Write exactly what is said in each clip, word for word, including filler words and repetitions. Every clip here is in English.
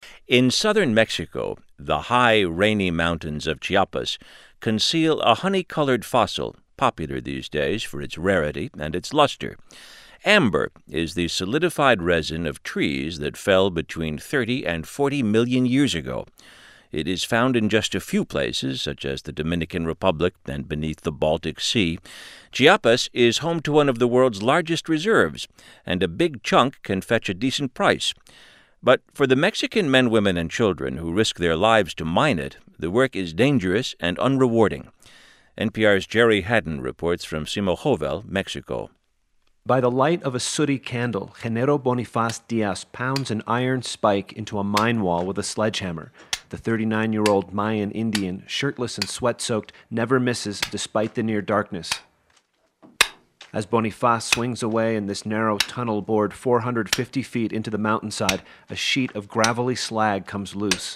In southern Mexico, the high, rainy mountains of Chiapas conceal a honey-colored fossil, popular these days for its rarity and its luster. Amber is the solidified resin of trees that fell between thirty and forty million years ago. It is found in just a few places, such as the Dominican Republic and beneath the Baltic Sea. Chiapas is home to one of the world's largest reserves, and a big chunk can fetch a decent price. But for the Mexican men, women, and children who risk their lives to mine it, the work is dangerous and unrewarding. N P R's Jerry Haddon reports from Simojovel, Mexico. By the light of a sooty candle, Genaro Bonifaz Diaz pounds an iron spike into a mine wall with a sledgehammer. The thirty-nine-year-old Mayan Indian, shirtless and sweat-soaked, never misses despite the near darkness. As Bonifaz swings away in this narrow tunnel bored four hundred fifty feet into the mountainside, a sheet of gravelly slag comes loose.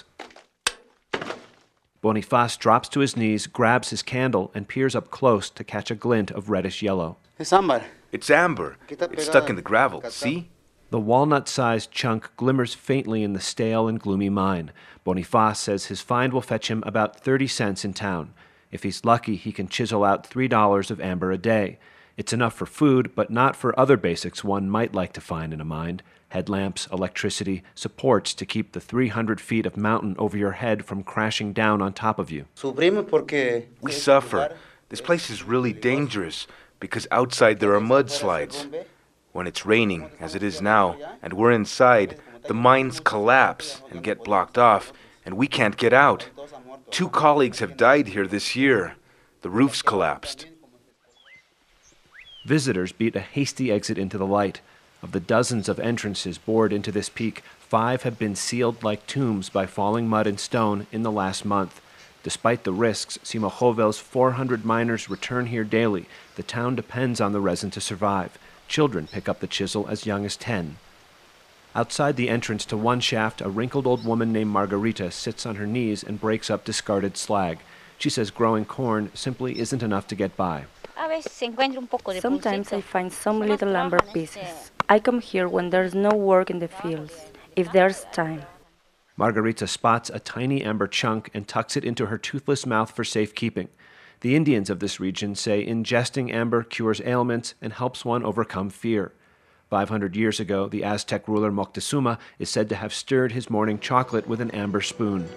Bonifaz drops to his knees, grabs his candle, and peers up close to catch a glint of reddish yellow. It's amber. It's amber. It's stuck in the gravel, see? The walnut-sized chunk glimmers faintly in the stale and gloomy mine. Bonifaz says his find will fetch him about thirty cents in town. If he's lucky, he can chisel out three dollars of amber a day. It's enough for food, but not for other basics one might like to find in a mine. Headlamps, electricity, supports to keep the three hundred feet of mountain over your head from crashing down on top of you. We suffer. This place is really dangerous because outside there are mudslides. When it's raining, as it is now, and we're inside, the mines collapse and get blocked off, and we can't get out. Two colleagues have died here this year. The roof's collapsed. Visitors beat a hasty exit into the light. Of the dozens of entrances bored into this peak, five have been sealed like tombs by falling mud and stone in the last month. Despite the risks, Simojovel's four hundred miners return here daily. The town depends on the resin to survive. Children pick up the chisel as young as ten. Outside the entrance to one shaft, a wrinkled old woman named Margarita sits on her knees and breaks up discarded slag. She says growing corn simply isn't enough to get by. Sometimes I find some little amber pieces. I come here when there's no work in the fields, if there's time. Margarita spots a tiny amber chunk and tucks it into her toothless mouth for safekeeping. The Indians of this region say ingesting amber cures ailments and helps one overcome fear. Five hundred years ago, the Aztec ruler Moctezuma is said to have stirred his morning chocolate with an amber spoon.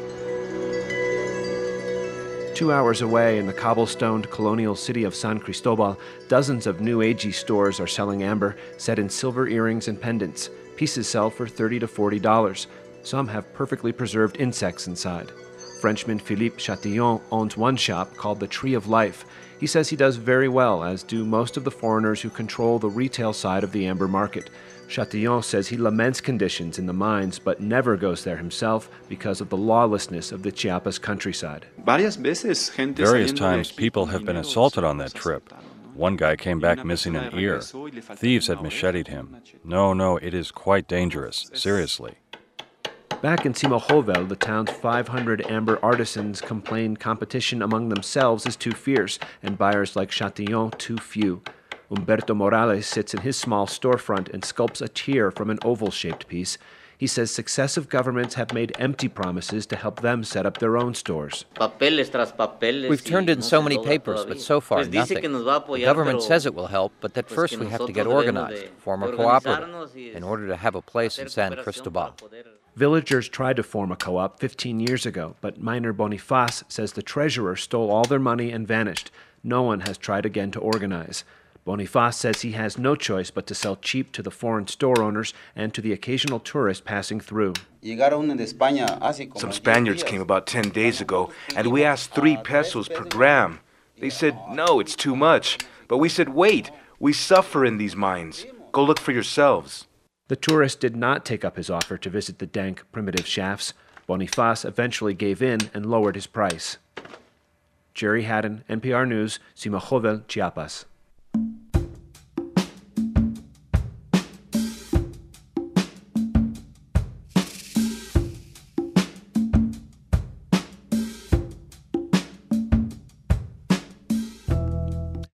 Two hours away in the cobblestoned colonial city of San Cristobal, dozens of new agey stores are selling amber, set in silver earrings and pendants. Pieces sell for thirty to forty dollars. Some have perfectly preserved insects inside. Frenchman Philippe Chatillon owns one shop called the Tree of Life. He says he does very well, as do most of the foreigners who control the retail side of the amber market. Chatillon says he laments conditions in the mines, but never goes there himself because of the lawlessness of the Chiapas countryside. Various times people have been assaulted on that trip. One guy came back missing an ear. Thieves had macheted him. No, no, it is quite dangerous, seriously. Back in Simojovel, the town's five hundred amber artisans complain competition among themselves is too fierce, and buyers like Chatillon too few. Humberto Morales sits in his small storefront and sculpts a tear from an oval-shaped piece. He says successive governments have made empty promises to help them set up their own stores. We've turned in so many papers, but so far nothing. The government says it will help, but that first we have to get organized, form a cooperative, in order to have a place in San Cristobal. Villagers tried to form a co-op fifteen years ago, but miner Bonifaz says the treasurer stole all their money and vanished. No one has tried again to organize. Bonifaz says he has no choice but to sell cheap to the foreign store owners and to the occasional tourist passing through. Some Spaniards came about ten days ago, and we asked three pesos per gram. They said, no, it's too much. But we said, wait, we suffer in these mines. Go look for yourselves. The tourist did not take up his offer to visit the dank, primitive shafts. Bonifaz eventually gave in and lowered his price. Jerry Haddon, N P R News, Simojovel, Chiapas.